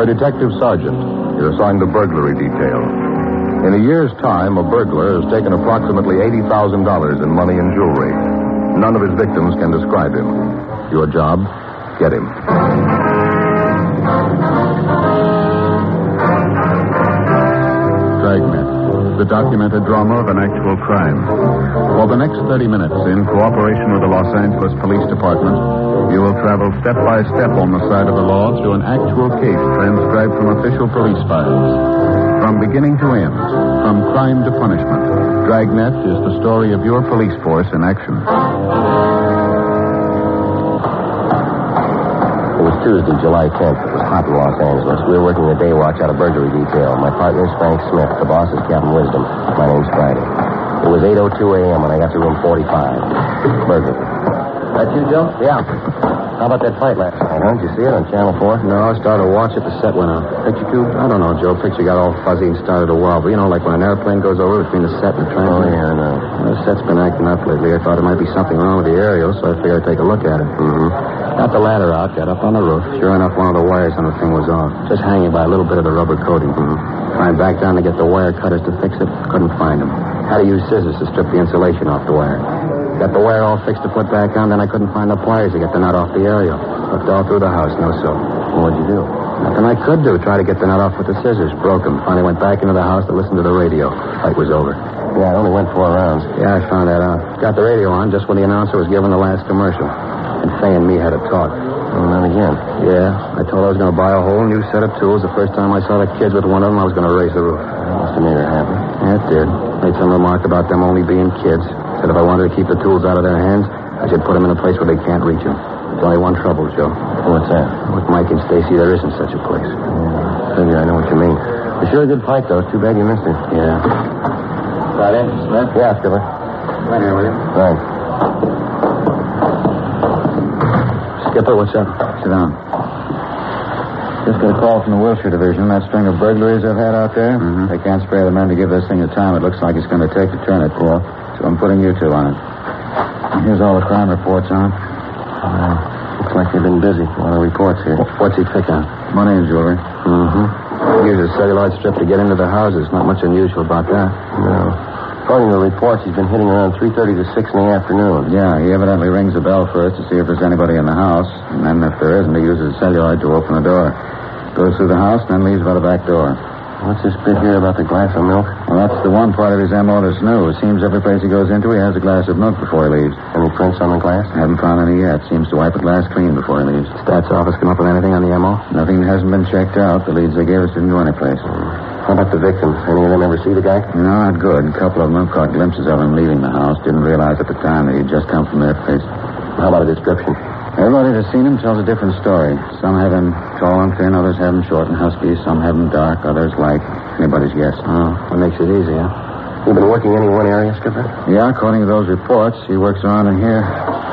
a detective sergeant. You're assigned to burglary detail. In a year's time, a burglar has taken approximately $80,000 in money and jewelry. None of his victims can describe him. Your job, get him. Dragnet, the documented drama of an actual crime. For the next 30 minutes, in cooperation with the Los Angeles Police Department, you will travel step by step on the side of the law through an actual case transcribed from official police files. From beginning to end, from crime to punishment, Dragnet is the story of your police force in action. It was Tuesday, July 10th. It was hot in Los Angeles. We were working the day watch out of burglary detail. My partner is Frank Smith. The boss is Captain Wisdom. My name's Friday. It was 8:02 a.m. when I got to room 45. Burglary. That you, Joe? Yeah. How about that fight last night, huh? Did you see it on Channel 4? No, I started to watch it. The set went out. Picture tube? I don't know, Joe. Picture got all fuzzy and started to wobble. You know, like when an airplane goes over between the set and the train. Oh, yeah, I know. Well, the set's been acting up lately. I thought it might be something wrong with the aerial, so I figured I'd take a look at it. Got the ladder out, got up on the roof. Sure enough, one of the wires on the thing was off. Just hanging by a little bit of the rubber coating. Climbed back down to get the wire cutters to fix it. Couldn't find them. Had to use scissors to strip the insulation off the wire. Got the wire all fixed to put back on, then I couldn't find the pliers to get the nut off the aerial. Looked all through the house, no so. What'd you do? Nothing I could do. Try to get the nut off with the scissors. Broke them. Finally went back into the house to listen to the radio. Fight was over. Yeah, I only went 4 rounds. Yeah, I found that out. Got the radio on just when the announcer was giving the last commercial. And Fay and me had a talk. Well, then again. Yeah, I told her I was going to buy a whole new set of tools. The first time I saw the kids with one of them, I was going to raise the roof. That must have made her happy. Yeah, it did. Made some remark about them only being kids. Said if I wanted to keep the tools out of their hands, I should put them in a place where they can't reach them. There's only one trouble, Joe. What's that? With Mike and Stacy, there isn't such a place. Yeah, figure I know what you mean. It's sure a good fight, though. It's too bad you missed it. Yeah. Got in, Smith? Yeah, Skipper. Right here, will you? Right. Skipper, what's up? Sit down. Just got a call from the Wilshire Division. That string of burglaries I've had out there. They can't spare the men to give this thing the time it looks like it's going to take to turn it. Yeah. So I'm putting you two on it. Here's all the crime reports on it. Looks like they've been busy. A lot of reports here. What's he pick on? Money and jewelry. Uses a celluloid strip to get into the houses. Not much unusual about that. No. According to the reports, he's been hitting around 3:30 to 6 in the afternoon. Yeah, he evidently rings the bell first to see if there's anybody in the house. And then if there isn't, he uses a celluloid to open the door. Goes through the house and then leaves by the back door. What's this bit here about the glass of milk? Well, that's the one part of his M.O. that's new. It seems every place he goes into, he has a glass of milk before he leaves. Any prints on the glass? Haven't found any yet. Seems to wipe the glass clean before he leaves. Stats office come up with anything on the M.O.? Nothing hasn't been checked out. The leads they gave us didn't go anyplace. How about the victims? Any of them ever see the guy? No, not good. A couple of them have caught glimpses of him leaving the house. Didn't realize at the time that he'd just come from their place. How about a description? Everybody that's seen him tells a different story. Some have him tall and thin, others have him short and husky. Some have him dark, others light. Anybody's guess. Oh, that makes it easy, huh? You been working any one area, Skipper? Yeah, according to those reports, he works around in here.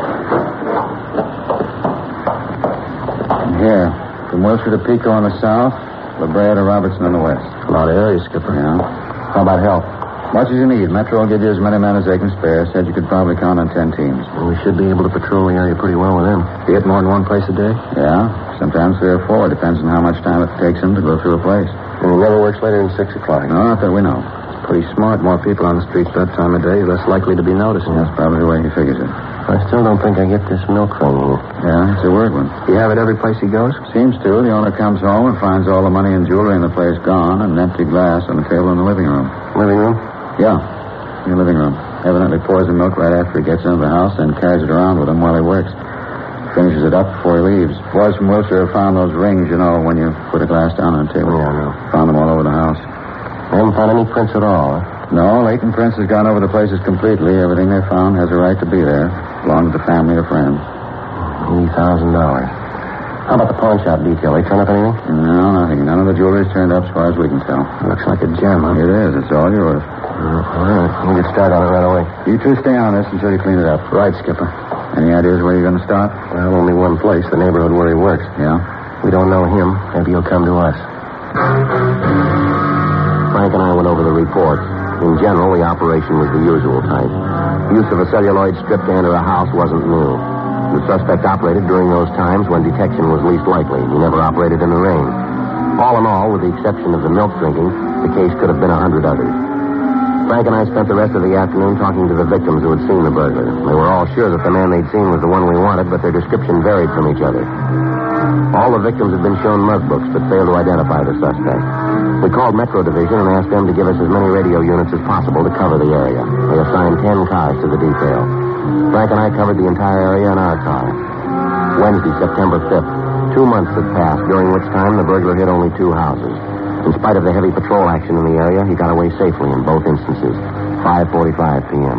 Here. From Wilshire to Pico on the south, La Brea to Robertson on the west. A lot of areas, Skipper. Yeah. How about help? Much as you need. Metro will give you as many men as they can spare. Said you could probably count on 10 teams. Well, we should be able to patrol the area pretty well with them. You hit more than one place a day? Yeah. Sometimes 3 or 4. Depends on how much time it takes them to go through a place. And he never works later than 6 o'clock. No, not that we know. Pretty smart. More people on the streets that time of day, less likely to be noticed. That's probably the way he figures it. I still don't think I get this milk thing. Yeah, it's a weird one. You have it every place he goes? Seems to. The owner comes home and finds all the money and jewelry in the place gone and an empty glass on the table in the living room. Living room? Yeah, in the living room. Evidently pours the milk right after he gets into the house and carries it around with him while he works. Finishes it up before he leaves. Boys from Wilshire found those rings, you know, when you put a glass down on the table. Yeah, I know. Found them all over the house. They haven't found any prints at all, huh? No, Leighton Prince has gone over the places completely. Everything they found has a right to be there. Belonged to the family or friends. $80,000. How about the pawn shop detail? They turn up anything? No, nothing. None of the jewelry's turned up as far as we can tell. Looks like a gem, huh? It is. It's all yours. All right. We'll get started on it right away. You two stay on this until you clean it up. Right, Skipper. Any ideas where you're going to start? Well, only one place, the neighborhood where he works. Yeah? We don't know him. Maybe he'll come to us. Frank and I went over the reports. In general, the operation was the usual type. Use of a celluloid strip to enter a house wasn't new. The suspect operated during those times when detection was least likely. He never operated in the rain. All in all, with the exception of the milk drinking, the case could have been 100 others. Frank and I spent the rest of the afternoon talking to the victims who had seen the burglar. They were all sure that the man they'd seen was the one we wanted, but their description varied from each other. All the victims had been shown mug books, but failed to identify the suspect. We called Metro Division and asked them to give us as many radio units as possible to cover the area. They assigned 10 cars to the detail. Frank and I covered the entire area in our car. Wednesday, September 5th. 2 months had passed, during which time the burglar hit only 2 houses. In spite of the heavy patrol action in the area, he got away safely in both instances. 5:45 p.m.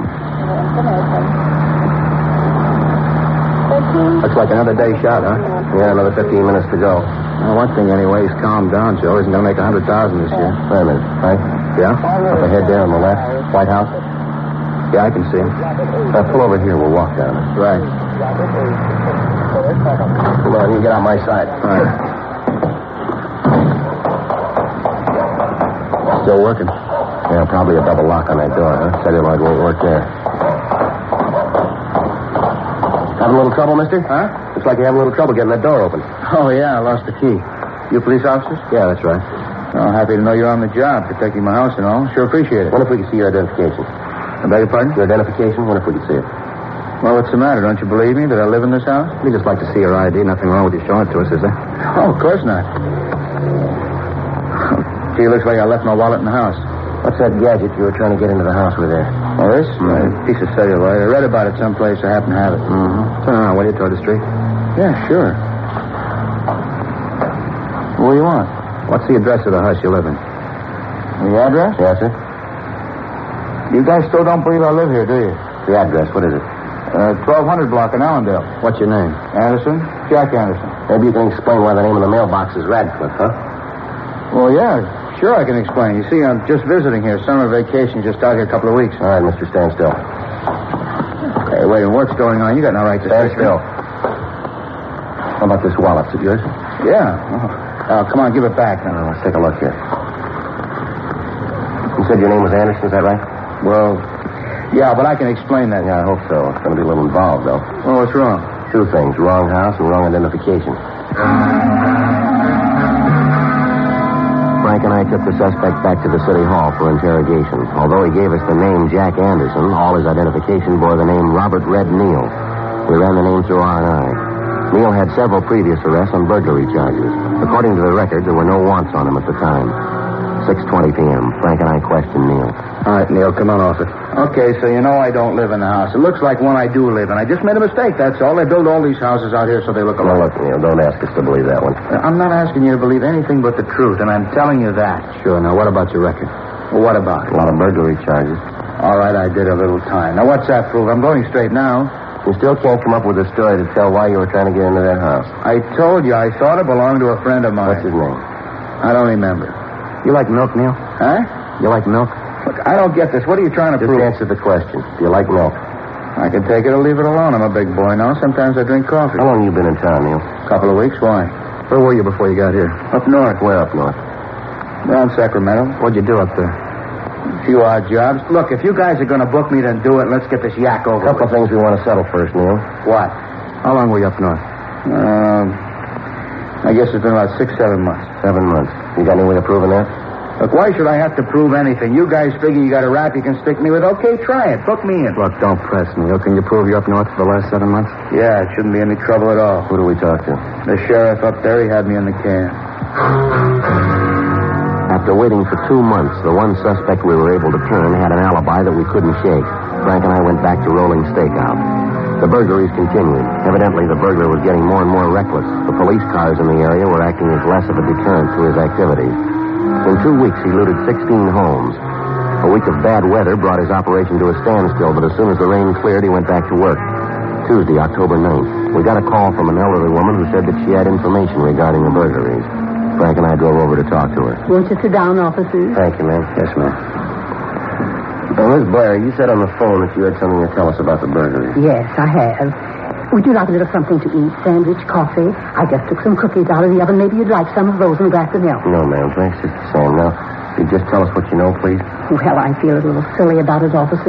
Looks like another day shot, huh? Yeah, another 15 minutes to go. Well, one thing anyway, he's calmed down, Joe. He's going to make 100,000 this year. Wait a minute, Frank. Yeah? Up ahead there on the left, White House. Yeah, I can see him. Pull over here. We'll walk down it. Right. Come on, you get on my side. All right. Still working? Yeah, probably a double lock on that door, huh? Celluloid won't work there. Having a little trouble, mister? Huh? Looks like you're having a little trouble getting that door open. Oh, yeah, I lost the key. You police officers? Yeah, that's right. Well, happy to know you're on the job, protecting my house and all. Sure appreciate it. Wonder if we could see your identification. I beg your pardon? Your identification? Wonder if we could see it. Well, what's the matter? Don't you believe me that I live in this house? We just like to see your ID. Nothing wrong with you showing it to us, is there? Oh, of course not. Gee, looks like I left my wallet in the house. What's that gadget you were trying to get into the house with there? Oh, this? A piece of celluloid. I read about it someplace. I happen to have it. Mm-hmm. Turn around, will you, toward the street? Yeah, sure. What do you want? What's the address of the house you live in? The address? Yes, sir. You guys still don't believe I live here, do you? The address, what is it? 1200 block in Allendale. What's your name? Anderson? Jack Anderson. Maybe you can explain why the name of the mailbox is Radcliffe, huh? Well, yeah, sure I can explain. You see, I'm just visiting here. Summer vacation, just out here a couple of weeks. All right, mister, stand still. Hey, wait a minute. What's going on? You got no right to stand search me. still. How about this wallet? Is it yours? Yeah. Oh, come on, give it back. No, let's take a look here. You said your name was Anderson, is that right? Well, yeah, but I can explain that. Yeah, I hope so. It's going to be a little involved, though. Well, what's wrong? 2 things. Wrong house and wrong identification. Frank and I took the suspect back to the city hall for interrogation. Although he gave us the name Jack Anderson, all his identification bore the name Robert Red Neal. We ran the name through R&I. Neal had several previous arrests on burglary charges. According to the record, there were no wants on him at the time. 6:20 p.m. Frank and I questioned Neal. All right, Neal, come on off it. Okay, so you know I don't live in the house. It looks like one I do live in. I just made a mistake, that's all. They build all these houses out here so they look Now, alike. look, Neal, don't ask us to believe that one. I'm not asking you to believe anything but the truth, and I'm telling you that. Sure, now what about your record? Well, what about A lot of burglary charges. All right, I did a little time. Now, what's that prove? I'm going straight now. You still can't come up with a story to tell why you were trying to get into that house. I told you I thought it belonged to a friend of mine. What's his name? I don't remember. You like milk, Neal? Huh? You like milk? Look, I don't get this. What are you trying to Just prove? answer the question. Do you like milk? I can take it or leave it alone. I'm a big boy now. Sometimes I drink coffee. How long have you been in town, Neal? Couple of weeks. Why? Where were you before you got here? Up north. Where up north? Around Sacramento. What'd you do up there? A few odd jobs. Look, if you guys are going to book me, then do it. Let's get this yak over A couple of with. things we want to settle first, Neal. What? How long were you up north? I guess it's been about 6-7 months. 7 months. You got any way of proving that? Look, why should I have to prove anything? You guys figure you got a rap you can stick me with? Okay, try it. Book me in. Look, don't press, Neal. Can you prove you're up north for the last 7 months? Yeah, it shouldn't be any trouble at all. Who do we talk to? The sheriff up there, he had me in the can. After waiting for 2 months, the one suspect we were able to turn had an alibi that we couldn't shake. Frank and I went back to rolling stakeout. The burglaries continued. Evidently, the burglar was getting more and more reckless. The police cars in the area were acting as less of a deterrent to his activities. In 2 weeks, he looted 16 homes. A week of bad weather brought his operation to a standstill, but as soon as the rain cleared, he went back to work. Tuesday, October 9th, we got a call from an elderly woman who said that she had information regarding the burglaries. Frank and I drove over to talk to her. Won't you sit down, officers? Thank you, ma'am. Yes, ma'am. Now, Miss Blair, you said on the phone that you had something to tell us about the burglary. Yes, I have. Would you like a little something to eat? Sandwich, coffee? I just took some cookies out of the oven. Maybe you'd like some of those and a glass of milk. No, ma'am. Thanks, just the same. Now, could you just tell us what you know, please? Well, I feel a little silly about it, officer.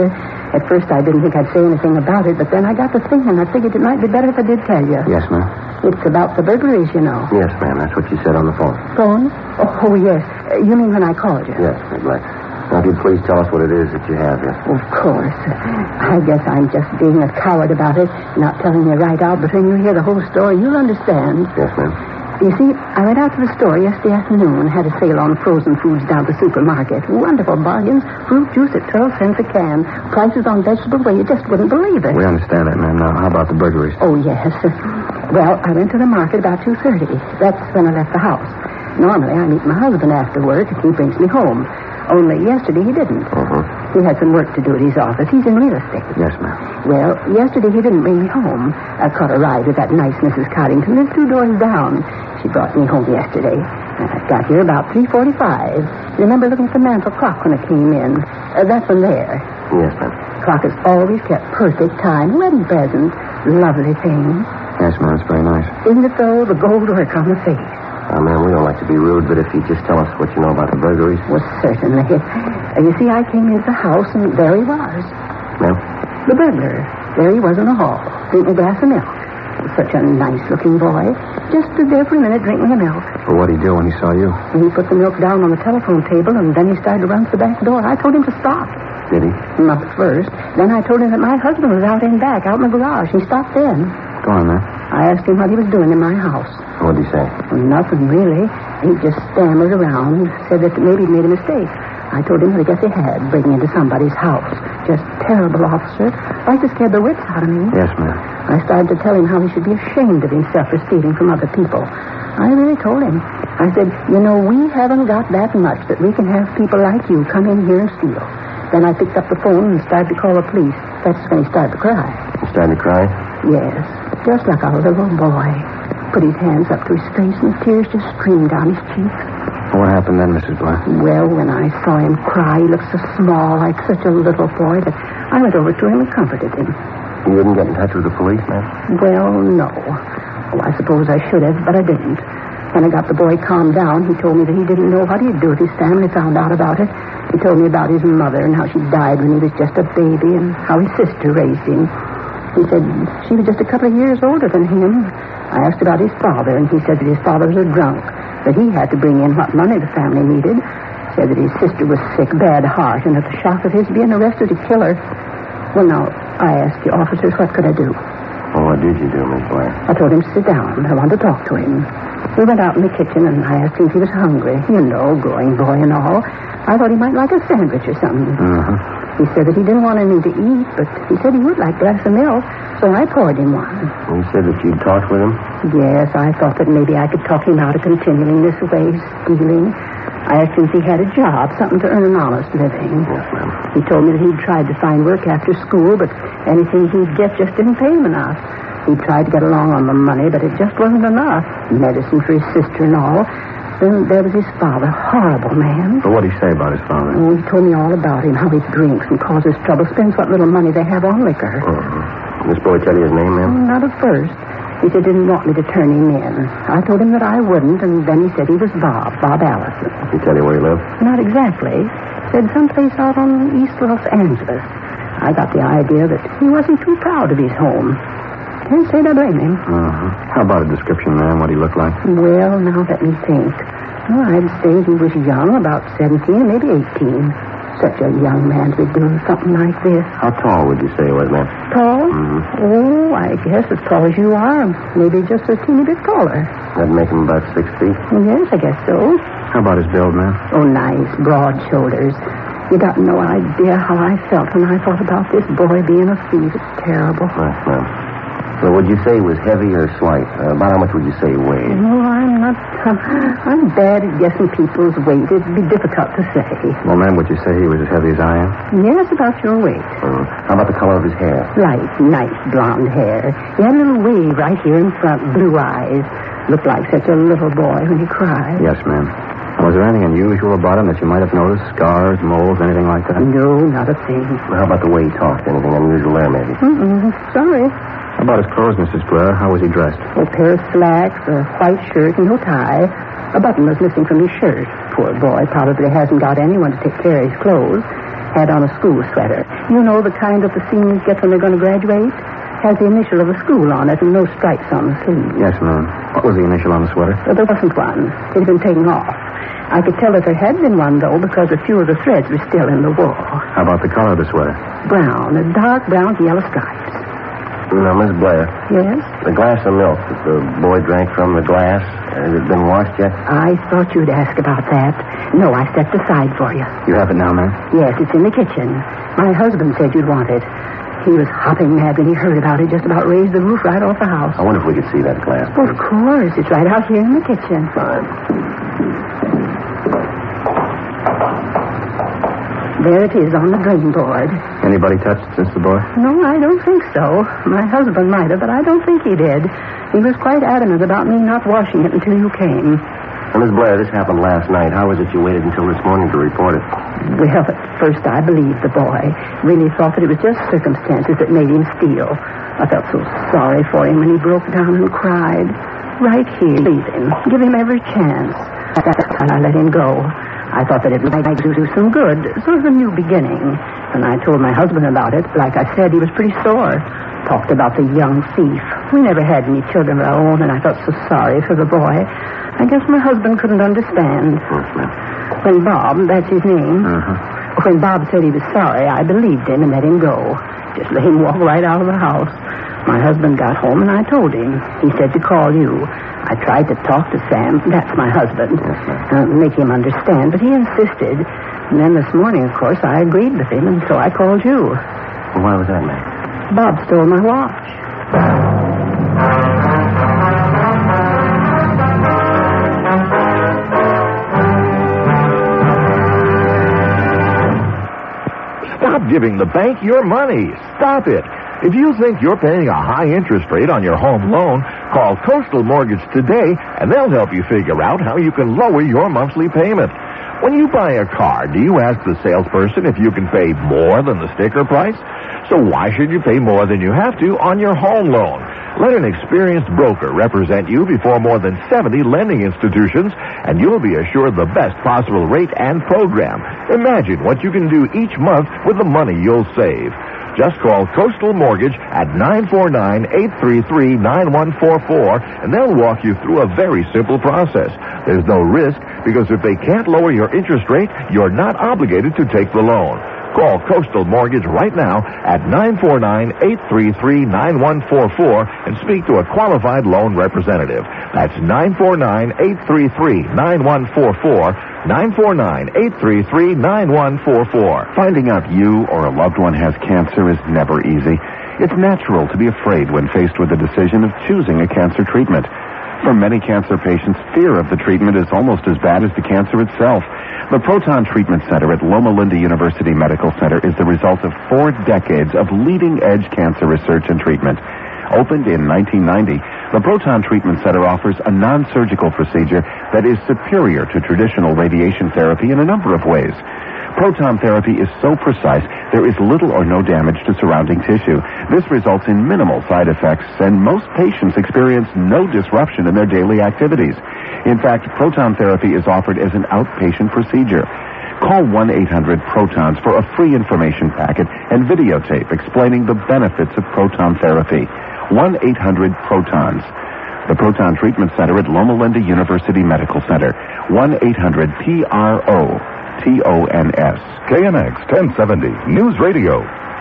At first, I didn't think I'd say anything about it, but then I got to thinking. I figured it might be better if I did tell you. Yes, ma'am. It's about the burglaries, you know. Yes, ma'am. That's what you said on the phone. Phone? Oh, yes. You mean when I called you? Yes, Miss Black. Now, if you'd please tell us what it is that you have here. Of course. I guess I'm just being a coward about it, not telling you right out, but when you hear the whole story, you'll understand. Yes, ma'am. You see, I went out to the store yesterday afternoon, had a sale on frozen foods down at the supermarket. Wonderful bargains. Fruit juice at 12 cents a can. Prices on vegetables where you just wouldn't believe it. We understand that, ma'am. Now, how about the burglaries? Oh, yes. Well, I went to the market about 2:30. That's when I left the house. Normally, I meet my husband after work and he brings me home. Only yesterday he didn't. He had some work to do at his office. He's in real estate. Yes, ma'am. Well, yesterday he didn't bring me home. I caught a ride with that nice Mrs. Coddington. Lives 2 doors down. She brought me home yesterday. I got here about 3:45. Remember looking at the mantel clock when I came in? That one there. Yes, ma'am. Clock has always kept perfect time. Wedding present. Lovely thing. Yes, ma'am. It's very nice. Isn't it though? The gold work on the face. Ma'am, we don't like to be rude, but if you just tell us what you know about the burglaries. Well, certainly. You see, I came into the house, and there he was. Ma'am? The burglar. There he was in the hall, drinking a glass of milk. Such a nice-looking boy. Just stood there for a minute drinking the milk. Well, what did he do when he saw you? He put the milk down on the telephone table, and then he started to run to the back door. I told him to stop. Did he? Not at first. Then I told him that my husband was out in back, out in the garage. He stopped then. Go on, ma'am. I asked him what he was doing in my house. What did he say? Well, nothing, really. He just stammered around, said that maybe he'd made a mistake. I told him what I guess he had, breaking into somebody's house. Just terrible, officer. Like to scare the wits out of me. Yes, ma'am. I started to tell him how he should be ashamed of himself for stealing from other people. I really told him. I said, you know, we haven't got that much that we can have people like you come in here and steal. Then I picked up the phone and started to call the police. That's when he started to cry. He started to cry? Yes, just like a little boy. Put his hands up to his face and the tears just streamed down his cheeks. What happened then, Mrs. Black? Well, when I saw him cry, he looked so small, like such a little boy, that I went over to him and comforted him. You didn't get in touch with the police, ma'am? Well, no. Oh, I suppose I should have, but I didn't. When I got the boy calmed down, he told me that he didn't know what he'd do if his family found out about it. He told me about his mother and how she died when he was just a baby and how his sister raised him. He said she was just a couple of years older than him. I asked about his father, and he said that his father was a drunk, that he had to bring in what money the family needed. Said that his sister was sick, bad heart, and at the shock of his being arrested to kill her. Well, now, I asked the officers, what could I do? Well, what did you do, Miss Blair? I told him to sit down. I wanted to talk to him. We went out in the kitchen, and I asked him if he was hungry. You know, growing boy and all. I thought he might like a sandwich or something. He said that he didn't want anything to eat, but he said he would like a glass of milk, so I poured him one. He said that you'd talked with him? Yes, I thought that maybe I could talk him out of continuing this way, stealing. I asked him if he had a job, something to earn an honest living. Yes, ma'am. He told me that he'd tried to find work after school, but anything he'd get just didn't pay him enough. He tried to get along on the money, but it just wasn't enough. Medicine for his sister and all. Then there was his father. Horrible man. But what did he say about his father? Oh, he told me all about him, how he drinks and causes trouble, spends what little money they have on liquor. This boy tell you his name, ma'am? Not at first. He said he didn't want me to turn him in. I told him that I wouldn't, and then he said he was Bob Allison. Did he tell you where he lived? Not exactly. Said someplace out on East Los Angeles. I got the idea that he wasn't too proud of his home. Can't say I blame him. How about a description, ma'am, what he looked like? Well, now let me think. Well, I'd say he was young, about 17, maybe 18. Such a young man to be doing something like this. How tall would you say he was, ma'am? Tall? Oh, I guess as tall as you are. Maybe just a teeny bit taller. That'd make him about 6 feet. Yes, I guess so. How about his build, ma'am? Oh, nice, broad shoulders. You got no idea how I felt when I thought about this boy being a thief. It's terrible. Yes, ma'am. So would you say he was heavy or slight? About how much would you say he weighed? No, I'm bad at guessing people's weight. It'd be difficult to say. Well, ma'am, would you say he was as heavy as I am? Yes, about your weight. How about the color of his hair? Light, nice blonde hair. He had a little wave right here in front, blue eyes. Looked like such a little boy when he cried. Yes, ma'am. Was there anything unusual about him that you might have noticed? Scars, moles, anything like that? No, not a thing. How about the way he talked? Anything unusual there, maybe? Sorry. How about his clothes, Mrs. Blair? How was he dressed? A pair of slacks, a white shirt, and no tie. A button was missing from his shirt. Poor boy probably hasn't got anyone to take care of his clothes. Had on a school sweater. You know the kind that the seniors get when they're going to graduate? Has the initial of the school on it and no stripes on the sleeve. Yes, ma'am. What was the initial on the sweater? There wasn't one. It had been taken off. I could tell that there had been one, though, because a few of the threads were still in the wool. How about the color of the sweater? Brown, a dark brown with yellow stripes. Now, Miss Blair, Yes? the glass of milk that the boy drank from the glass, has it been washed yet? I thought you'd ask about that. No, I stepped aside for you. You have it now, ma'am? Yes, it's in the kitchen. My husband said you'd want it. He was hopping mad when he heard about it, just about raised the roof right off the house. I wonder if we could see that glass. Well, of course. It's right out here in the kitchen. Fine. There it is on the drain board. Anybody touched it since the boy? No, I don't think so. My husband might have, but I don't think he did. He was quite adamant about me not washing it until you came. Now, Miss Blair, this happened last night. How was it you waited until this morning to report it? Well, at first I believed the boy. Really thought that it was just circumstances that made him steal. I felt so sorry for him when he broke down and cried. Right here, leave him. Give him every chance. I let him go. I thought that it might do some good. Sort of a new beginning. When I told my husband about it, like I said, he was pretty sore. Talked about the young thief. We never had any children of our own, and I felt so sorry for the boy. I guess my husband couldn't understand. When Bob, that's his name, when Bob said he was sorry, I believed him and let him go. Just let him walk right out of the house. My husband got home, and I told him. He said to call you. I tried to talk to Sam, that's my husband, make him understand, but he insisted. And then this morning, of course, I agreed with him, and so I called you. Well, why was that, ma'am? Bob stole my watch. Stop giving the bank your money. Stop it. If you think you're paying a high interest rate on your home loan, call Coastal Mortgage today, and they'll help you figure out how you can lower your monthly payment. When you buy a car, do you ask the salesperson if you can pay more than the sticker price? So why should you pay more than you have to on your home loan? Let an experienced broker represent you before more than 70 lending institutions, and you'll be assured the best possible rate and program. Imagine what you can do each month with the money you'll save. Just call Coastal Mortgage at 949-833-9144, and they'll walk you through a very simple process. There's no risk, because if they can't lower your interest rate, you're not obligated to take the loan. Call Coastal Mortgage right now at 949-833-9144 and speak to a qualified loan representative. That's 949-833-9144, 949-833-9144. Finding out you or a loved one has cancer is never easy. It's natural to be afraid when faced with the decision of choosing a cancer treatment. For many cancer patients, fear of the treatment is almost as bad as the cancer itself. The Proton Treatment Center at Loma Linda University Medical Center is the result of 4 decades of leading-edge cancer research and treatment. Opened in 1990, the Proton Treatment Center offers a non-surgical procedure that is superior to traditional radiation therapy in a number of ways. Proton therapy is so precise, there is little or no damage to surrounding tissue. This results in minimal side effects, and most patients experience no disruption in their daily activities. In fact, proton therapy is offered as an outpatient procedure. Call 1-800-PROTONS for a free information packet and videotape explaining the benefits of proton therapy. 1-800-PROTONS. The Proton Treatment Center at Loma Linda University Medical Center. 1-800-PROTONS. KNX 1070 News Radio.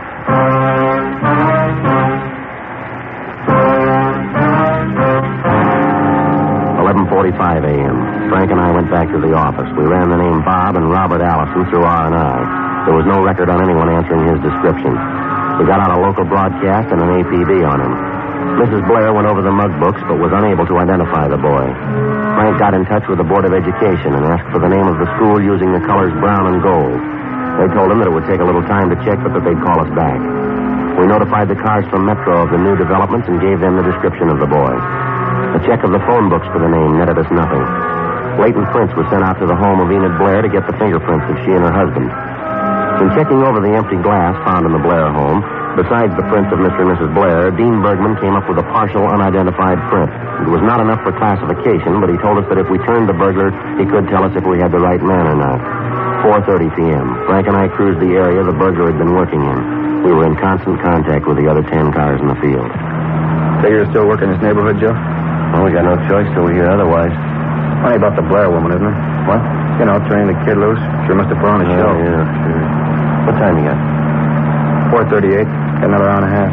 11:45 a.m. Frank and I went back to the office. We ran the name Bob and Robert Allison through R&I. There was no record on anyone answering his description. We got out a local broadcast and an APB on him. Mrs. Blair went over the mug books, but was unable to identify the boy. Frank got in touch with the Board of Education and asked for the name of the school using the colors brown and gold. They told him that it would take a little time to check, but that they'd call us back. We notified the cars from Metro of the new developments and gave them the description of the boy. A check of the phone books for the name netted us nothing. Latent prints were sent out to the home of Enid Blair to get the fingerprints of she and her husband. In checking over the empty glass found in the Blair home, besides the prints of Mr. and Mrs. Blair, Dean Bergman came up with a partial unidentified print. It was not enough for classification, but he told us that if we turned the burglar, he could tell us if we had the right man or not. 4:30 p.m. Frank and I cruised the area the burglar had been working in. We were in constant contact with the other 10 cars in the field. Figure you're still working this neighborhood, Joe? Well, we got no choice till we hear otherwise. Funny about the Blair woman, isn't it? What? You know, turning the kid loose. Sure must have put on a show. Yeah, sure. What time you got? 4:38. Got another hour and a half.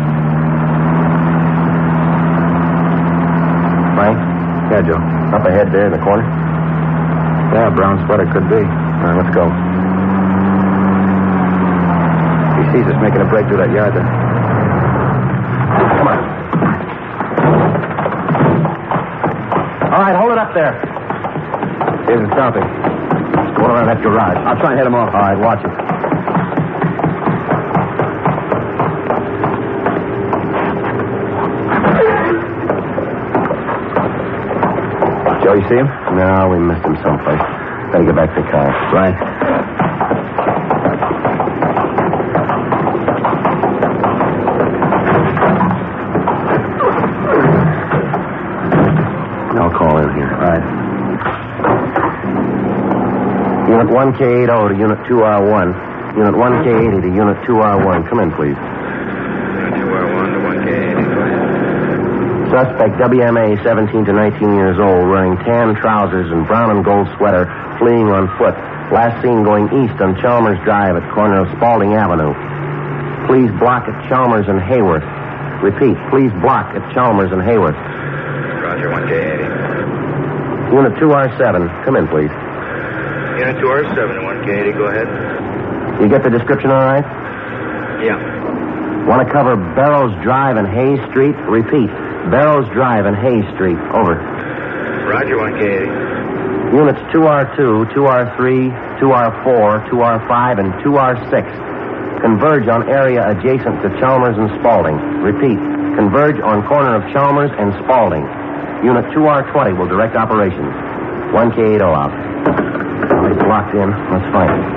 Frank? Yeah, Joe. Up ahead there in the corner? Yeah, brown sweater could be. All right, let's go. He sees us making a break through that yard there. Come on. All right, hold it up there. He isn't stopping. Let's go around that garage. I'll try and head him off. All right, watch it. Joe, you see him? No, we missed him someplace. Better get back to the car. Right. I'll call in here. All right. Unit 1K80 to Unit 2R1. Unit 1K80 to Unit 2R1. Come in, please. Unit 2R1 to 1K80. Suspect WMA, 17 to 19 years old, wearing tan trousers and brown and gold sweater, fleeing on foot. Last seen going east on Chalmers Drive at corner of Spalding Avenue. Please block at Chalmers and Hayworth. Repeat, please block at Chalmers and Hayworth. Roger, 1K80. Unit 2R7, come in, please. Unit 2R7 to 1K80, go ahead. You get the description all right? Yeah. Want to cover Barrows Drive and Hayes Street? Repeat, Barrows Drive and Hayes Street. Over. Roger, 1K80. Units 2R2, 2R3, 2R4, 2R5, and 2R6 converge on area adjacent to Chalmers and Spalding. Repeat, converge on corner of Chalmers and Spalding. Unit 2R20 will direct operations. 1K80 out. Well, he's locked in. Let's find him.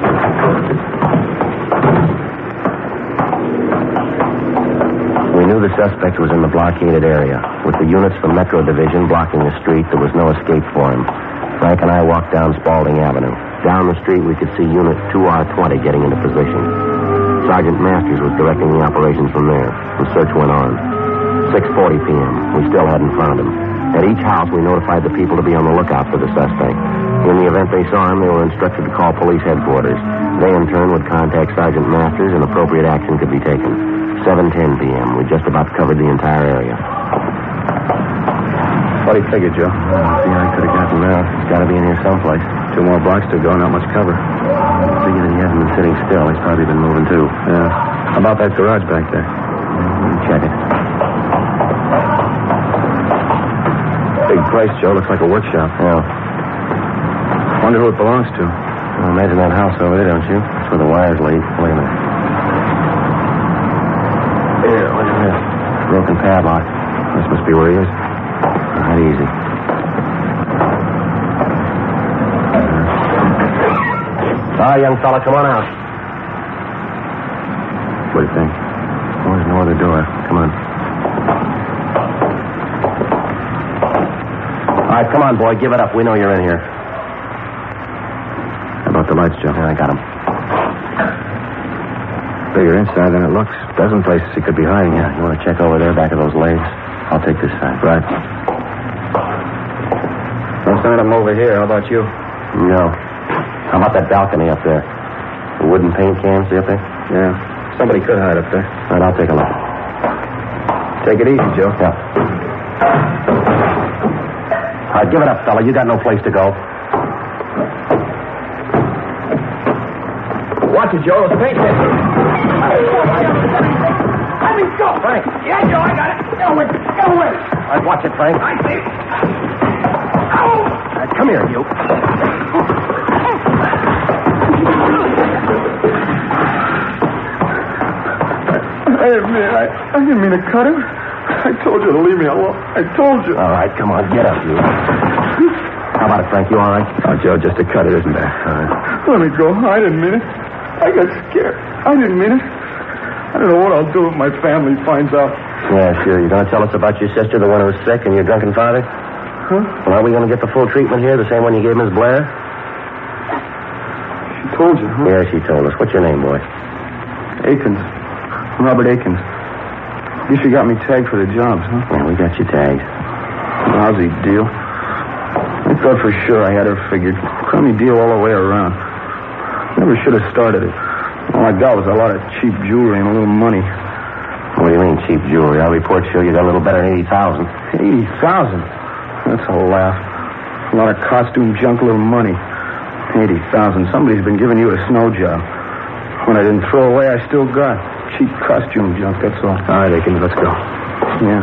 We knew the suspect was in the blockaded area. With the units from Metro Division blocking the street, there was no escape for him. Frank and I walked down Spalding Avenue. Down the street, we could see Unit 2R20 getting into position. Sergeant Masters was directing the operations from there. The search went on. 6:40 p.m. We still hadn't found him. At each house, we notified the people to be on the lookout for the suspect. In the event they saw him, they were instructed to call police headquarters. They, in turn, would contact Sergeant Masters and appropriate action could be taken. 7:10 p.m. We just about covered the entire area. What do you figure, Joe? I could have gotten out. He's got to be in here someplace. 2 more blocks to go, not much cover. I figure that he hasn't been sitting still. He's probably been moving, too. Yeah. How about that garage back there? Check it. Big place, Joe. Looks like a workshop. Yeah. Wonder who it belongs to. Well, imagine that house over there, don't you? That's where the wires lead. Wait a minute. Here, look at this. Broken padlock. This must be where he is. Not easy. All right, young fella, come on out. What do you think? Oh, there's no other door. Come on. All right, come on, boy. Give it up. We know you're in here. How about the lights, Joe? Yeah, I got him. Bigger inside than it looks. Dozen places he could be hiding. Yeah, you want to check over there, back of those legs? I'll take this side. Right. No sign of him over here. How about you? No. How about that balcony up there? The wooden paint cans, see up there? Yeah. Somebody could hide up there. All right, I'll take a look. Take it easy, Joe. Yeah. All right, give it up, fella. You got no place to go. Watch it, Joe. It's paint cans. Let me go. Frank. Yeah, Joe, I got it. Get away. Get away. All right, watch it, Frank. I see it. Ow! All right, come here, you. I didn't mean to cut him. I told you to leave me alone. I told you. All right, come on, get up, you. How about it, Frank? You all right? Oh, Joe, just a cut it, isn't there? All right. Let me go. I didn't mean it. I got scared. I didn't mean it. I don't know what I'll do if my family finds out. Yeah, sure. You going to tell us about your sister, the one who was sick, and your drunken father? Huh? Well, are we going to get the full treatment here, the same one you gave Miss Blair? She told you, huh? Yeah, she told us. What's your name, boy? Akins. Robert Akins. Guess you got me tagged for the jobs, huh? Yeah, we got you tagged. Lousy deal. I thought for sure I had her figured. Crummy deal all the way around. Never should have started it. All I got was a lot of cheap jewelry and a little money. What do you mean, cheap jewelry? Our reports show you got a little better than 80,000. 80,000? That's a laugh. A lot of costume junk, a little money. 80,000. Somebody's been giving you a snow job. What I didn't throw away, I still got. Cheap costume junk, that's all. All right, Akins, let's go. Yeah.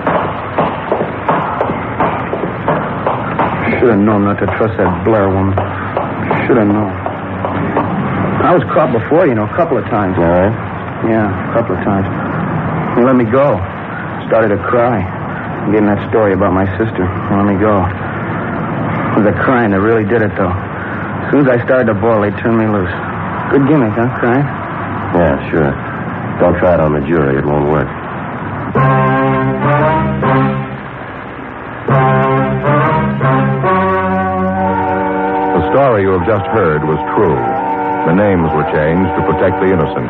Should have known not to trust that Blair woman. Should have known. I was caught before, you know, a couple of times. All right. Yeah, a couple of times. They let me go. Started to cry. Getting that story about my sister. They let me go. It was the crying that really did it, though. As soon as I started to boil, they turned me loose. Good gimmick, huh, crying? Yeah, sure. Don't try it on the jury. It won't work. The story you have just heard was true. The names were changed to protect the innocent.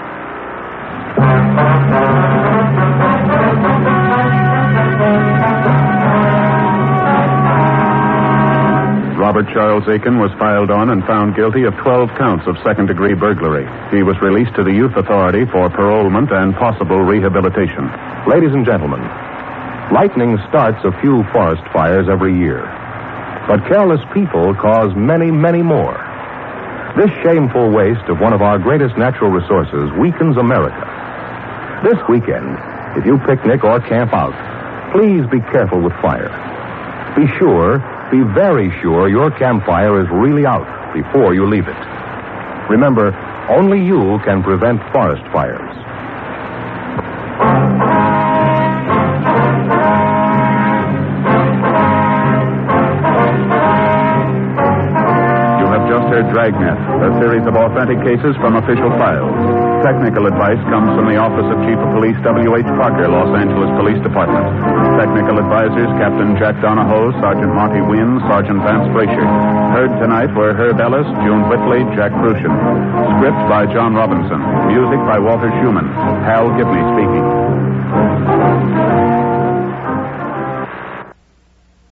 Robert Charles Aiken was filed on and found guilty of 12 counts of second-degree burglary. He was released to the Youth Authority for parolement and possible rehabilitation. Ladies and gentlemen, lightning starts a few forest fires every year. But careless people cause many, many more. This shameful waste of one of our greatest natural resources weakens America. This weekend, if you picnic or camp out, please be careful with fire. Be very sure your campfire is really out before you leave it. Remember, only you can prevent forest fires. You have just heard Dragnet, a series of authentic cases from official files. Technical advice comes from the Office of Chief of Police W.H. Parker, Los Angeles Police Department. Technical advisors Captain Jack Donahoe, Sergeant Monty Wynn, Sergeant Vance Brasher. Heard tonight were Herb Ellis, June Whitley, Jack Crucian. Script by John Robinson. Music by Walter Schumann. Hal Gibney speaking.